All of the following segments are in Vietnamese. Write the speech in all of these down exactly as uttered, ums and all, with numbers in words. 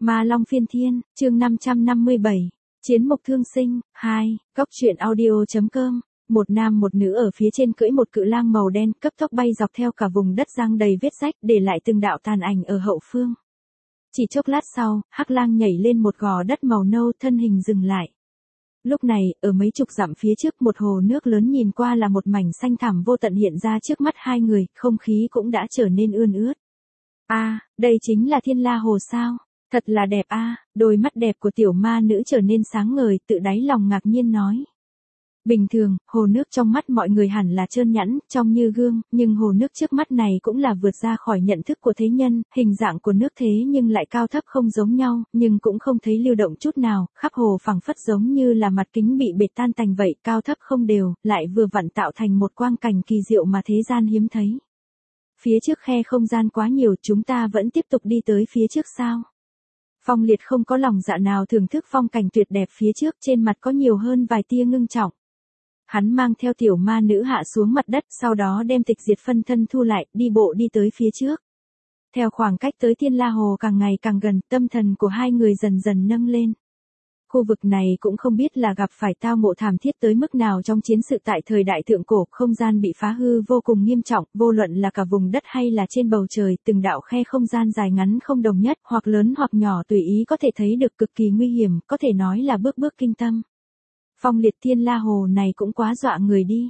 Ma Long Phiên Thiên, chương năm trăm năm mươi bảy, Chiến Mộc Thương Sinh, hai, Góc truyện audio.com. Một nam một nữ ở phía trên cưỡi một cự lang màu đen cấp tốc bay dọc theo cả vùng đất giăng đầy vết rách để lại từng đạo tàn ảnh ở hậu phương. Chỉ chốc lát sau, hắc lang nhảy lên một gò đất màu nâu, thân hình dừng lại. Lúc này, ở mấy chục dặm phía trước một hồ nước lớn nhìn qua là một mảnh xanh thẳm vô tận hiện ra trước mắt hai người, không khí cũng đã trở nên ươn ướt. A, à, đây chính là Thiên La Hồ sao? Thật là đẹp a, à, đôi mắt đẹp của tiểu ma nữ trở nên sáng ngời, tự đáy lòng ngạc nhiên nói. Bình thường, hồ nước trong mắt mọi người hẳn là trơn nhẵn, trong như gương, nhưng hồ nước trước mắt này cũng là vượt ra khỏi nhận thức của thế nhân, hình dạng của nước thế nhưng lại cao thấp không giống nhau, nhưng cũng không thấy lưu động chút nào, khắp hồ phẳng phất giống như là mặt kính bị bệt tan tành vậy, cao thấp không đều, lại vừa vặn tạo thành một quang cảnh kỳ diệu mà thế gian hiếm thấy. Phía trước khe không gian quá nhiều, chúng ta vẫn tiếp tục đi tới phía trước sao? Phong Liệt không có lòng dạ nào thưởng thức phong cảnh tuyệt đẹp phía trước, trên mặt có nhiều hơn vài tia ngưng trọng. Hắn mang theo tiểu ma nữ hạ xuống mặt đất, sau đó đem tịch diệt phân thân thu lại, đi bộ đi tới phía trước. Theo khoảng cách tới Thiên La Hồ càng ngày càng gần, tâm thần của hai người dần dần nâng lên. Khu vực này cũng không biết là gặp phải tao ngộ thảm thiết tới mức nào trong chiến sự tại thời đại thượng cổ, không gian bị phá hư vô cùng nghiêm trọng, vô luận là cả vùng đất hay là trên bầu trời, từng đạo khe không gian dài ngắn không đồng nhất, hoặc lớn hoặc nhỏ tùy ý có thể thấy được, cực kỳ nguy hiểm, có thể nói là bước bước kinh tâm. Phong Liệt, Thiên La Hồ này cũng quá dọa người đi.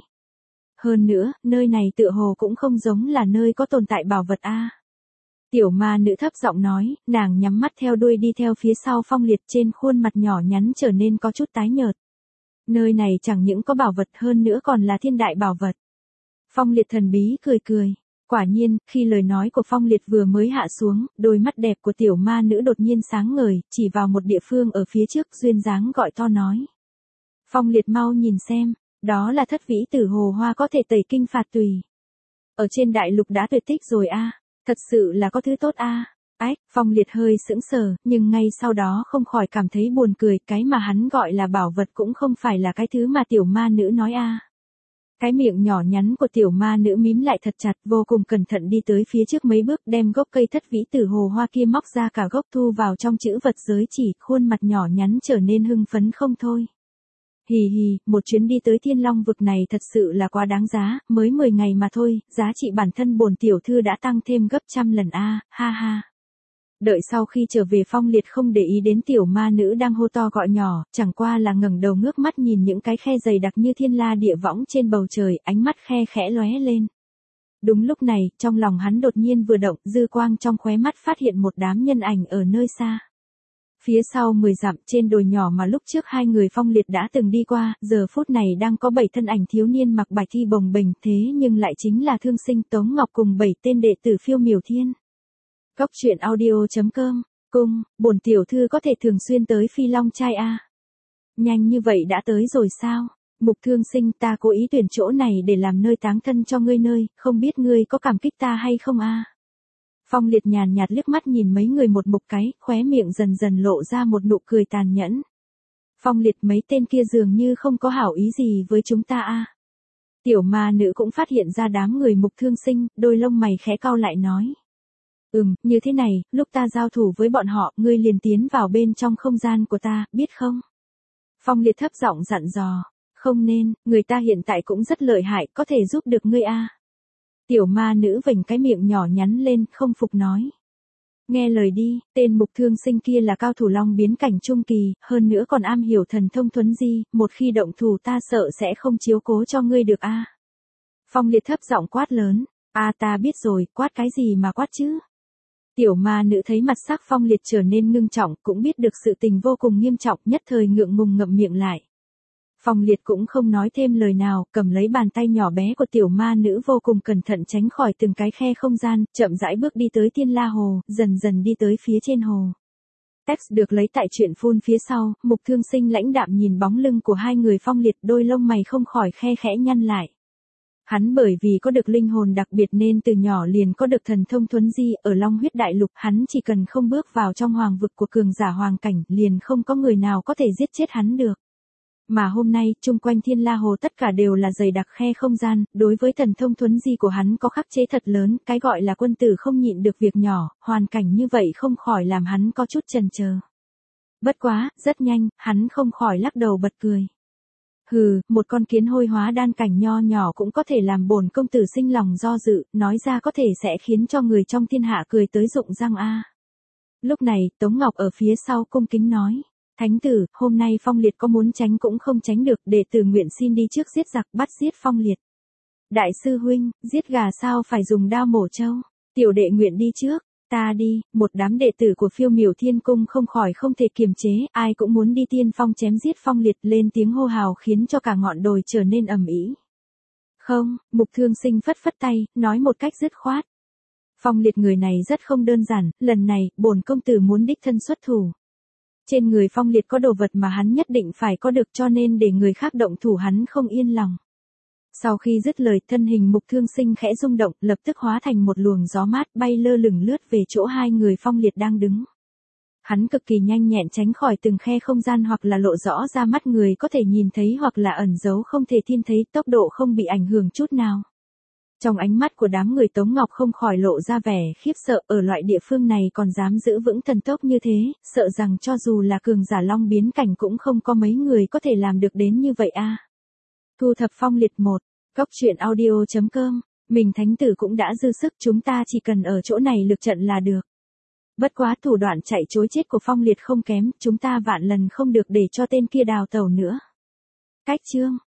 Hơn nữa, nơi này tựa hồ cũng không giống là nơi có tồn tại bảo vật a. Tiểu ma nữ thấp giọng nói, nàng nhắm mắt theo đuôi đi theo phía sau Phong Liệt, trên khuôn mặt nhỏ nhắn trở nên có chút tái nhợt. Nơi này chẳng những có bảo vật, hơn nữa còn là thiên đại bảo vật. Phong Liệt thần bí cười cười. Quả nhiên, khi lời nói của Phong Liệt vừa mới hạ xuống, đôi mắt đẹp của tiểu ma nữ đột nhiên sáng ngời, chỉ vào một địa phương ở phía trước, duyên dáng gọi to nói. Phong Liệt mau nhìn xem, đó là thất vĩ tử hồ hoa có thể tẩy kinh phạt tùy. Ở trên đại lục đã tuyệt tích rồi a, thật sự là có thứ tốt a. Ách, Phong Liệt hơi sững sờ, nhưng ngay sau đó không khỏi cảm thấy buồn cười, cái mà hắn gọi là bảo vật cũng không phải là cái thứ mà tiểu ma nữ nói a. Cái miệng nhỏ nhắn của tiểu ma nữ mím lại thật chặt, vô cùng cẩn thận đi tới phía trước mấy bước, đem gốc cây thất vĩ tử hồ hoa kia móc ra cả gốc thu vào trong chữ vật giới chỉ, khuôn mặt nhỏ nhắn trở nên hưng phấn không thôi. Hì hì, một chuyến đi tới Thiên Long vực này thật sự là quá đáng giá, mới mười ngày mà thôi, giá trị bản thân bổn tiểu thư đã tăng thêm gấp trăm lần a, ha ha. Đợi sau khi trở về, Phong Liệt không để ý đến tiểu ma nữ đang hô to gọi nhỏ, chẳng qua là ngẩng đầu ngước mắt nhìn những cái khe dày đặc như thiên la địa võng trên bầu trời, ánh mắt khe khẽ lóe lên. Đúng lúc này, trong lòng hắn đột nhiên vừa động, dư quang trong khóe mắt phát hiện một đám nhân ảnh ở nơi xa. Phía sau mười dặm, trên đồi nhỏ mà lúc trước hai người Phong Liệt đã từng đi qua, giờ phút này đang có bảy thân ảnh thiếu niên mặc bạch thi bồng bềnh, thế nhưng lại chính là Thương Sinh, Tống Ngọc cùng bảy tên đệ tử Phiêu Miểu Thiên. Góc truyện audio.com, cung, bổn tiểu thư có thể thường xuyên tới Phi Long trai a. Nhanh như vậy đã tới rồi sao? Mục Thương Sinh, ta cố ý tuyển chỗ này để làm nơi táng thân cho ngươi nơi, không biết ngươi có cảm kích ta hay không a? Phong Liệt nhàn nhạt liếc mắt nhìn mấy người một mục cái, khóe miệng dần dần lộ ra một nụ cười tàn nhẫn. Phong Liệt, mấy tên kia dường như không có hảo ý gì với chúng ta a. Tiểu ma nữ cũng phát hiện ra đám người Mục Thương Sinh, đôi lông mày khẽ cau lại nói. Ừm, như thế này, lúc ta giao thủ với bọn họ, ngươi liền tiến vào bên trong không gian của ta, biết không? Phong Liệt thấp giọng dặn dò. Không nên, người ta hiện tại cũng rất lợi hại, có thể giúp được ngươi a. Tiểu ma nữ vểnh cái miệng nhỏ nhắn lên, không phục nói. Nghe lời đi, tên Mục Thương Sinh kia là cao thủ long biến cảnh trung kỳ, hơn nữa còn am hiểu thần thông thuấn di, một khi động thủ ta sợ sẽ không chiếu cố cho ngươi được a. Phong Liệt thấp giọng quát lớn. A, ta biết rồi, quát cái gì mà quát chứ? Tiểu ma nữ thấy mặt sắc Phong Liệt trở nên ngưng trọng, cũng biết được sự tình vô cùng nghiêm trọng, nhất thời ngượng ngùng ngậm miệng lại. Phong Liệt cũng không nói thêm lời nào, cầm lấy bàn tay nhỏ bé của tiểu ma nữ vô cùng cẩn thận tránh khỏi từng cái khe không gian, chậm rãi bước đi tới Thiên La Hồ, dần dần đi tới phía trên hồ. Text được lấy tại truyện phun phía sau, Mục Thương Sinh lãnh đạm nhìn bóng lưng của hai người Phong Liệt, đôi lông mày không khỏi khe khẽ nhăn lại. Hắn bởi vì có được linh hồn đặc biệt nên từ nhỏ liền có được thần thông thuấn di, ở Long Huyết Đại Lục, hắn chỉ cần không bước vào trong hoàng vực của cường giả hoàng cảnh, liền không có người nào có thể giết chết hắn được. Mà hôm nay, chung quanh Thiên La Hồ tất cả đều là dày đặc khe không gian, đối với thần thông thuấn di của hắn có khắc chế thật lớn, cái gọi là quân tử không nhịn được việc nhỏ, hoàn cảnh như vậy không khỏi làm hắn có chút chần chờ. Bất quá, rất nhanh, hắn không khỏi lắc đầu bật cười. Hừ, một con kiến hôi hóa đan cảnh nho nhỏ cũng có thể làm bổn công tử sinh lòng do dự, nói ra có thể sẽ khiến cho người trong thiên hạ cười tới rụng răng a. Lúc này, Tống Ngọc ở phía sau cung kính nói. Thánh tử, hôm nay Phong Liệt có muốn tránh cũng không tránh được, đệ tử nguyện xin đi trước giết giặc bắt giết Phong Liệt. Đại sư huynh, giết gà sao phải dùng đao mổ trâu? Tiểu đệ nguyện đi trước, ta đi, một đám đệ tử của Phiêu Miểu Thiên Cung không khỏi không thể kiềm chế, ai cũng muốn đi tiên phong chém giết Phong Liệt, lên tiếng hô hào khiến cho cả ngọn đồi trở nên ầm ĩ. Không, Mục Thương Sinh phất phất tay, nói một cách dứt khoát. Phong Liệt người này rất không đơn giản, lần này, bổn công tử muốn đích thân xuất thủ. Trên người Phong Liệt có đồ vật mà hắn nhất định phải có được, cho nên để người khác động thủ hắn không yên lòng. Sau khi dứt lời, thân hình Mục Thương Sinh khẽ rung động, lập tức hóa thành một luồng gió mát bay lơ lửng lướt về chỗ hai người Phong Liệt đang đứng. Hắn cực kỳ nhanh nhẹn tránh khỏi từng khe không gian hoặc là lộ rõ ra mắt người có thể nhìn thấy hoặc là ẩn giấu không thể tin thấy, tốc độ không bị ảnh hưởng chút nào. Trong ánh mắt của đám người Tống Ngọc không khỏi lộ ra vẻ khiếp sợ, ở loại địa phương này còn dám giữ vững thần tốc như thế, sợ rằng cho dù là cường giả long biến cảnh cũng không có mấy người có thể làm được đến như vậy a. Thu thập Phong Liệt một, Cốc truyện audio chấm com, mình thánh tử cũng đã dư sức, chúng ta chỉ cần ở chỗ này lực trận là được. Bất quá thủ đoạn chạy trối chết của Phong Liệt không kém, chúng ta vạn lần không được để cho tên kia đào tẩu nữa. Cách chương